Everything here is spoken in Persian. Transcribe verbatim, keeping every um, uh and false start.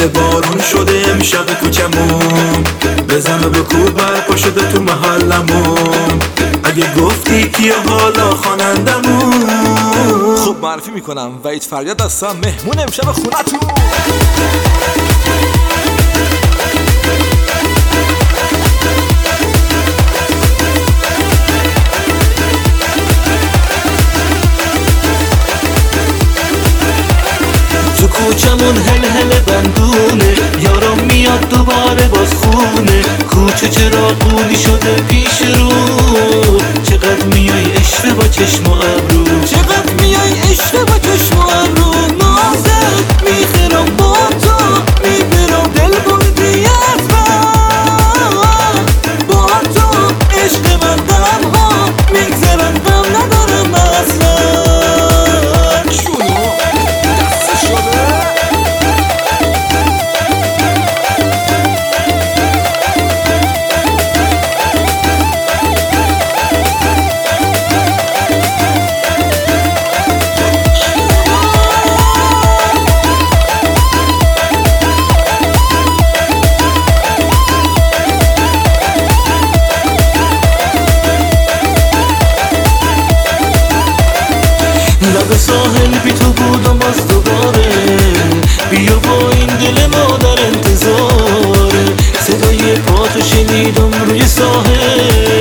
دل بارون شده امشب کوچمون، بزن و بکوب برپا شده تو محلمون. اگه گفتی کیه حالا خوانندمون؟ خب معرفی میکنم وحید فریاد هستم، مهمون امشب خونتون. تو کوچمون هل هل بندونه، یارم میاد دوباره باز خونه. کوچه چرا قولی شده پیش رو، چقدر میای عشق با چشم و ابرو، چقدر میای عشق با چشم و ابرو. نازت میخرم با تو میبرم دل بردی از من، با تو عشق من غم ها میگذرن غم ندارم اصلا. لب ساحل بی تو بودم باز دوباره، بیا با این دل مادر انتظاره. صدای پاتو شنیدم روی ساحل،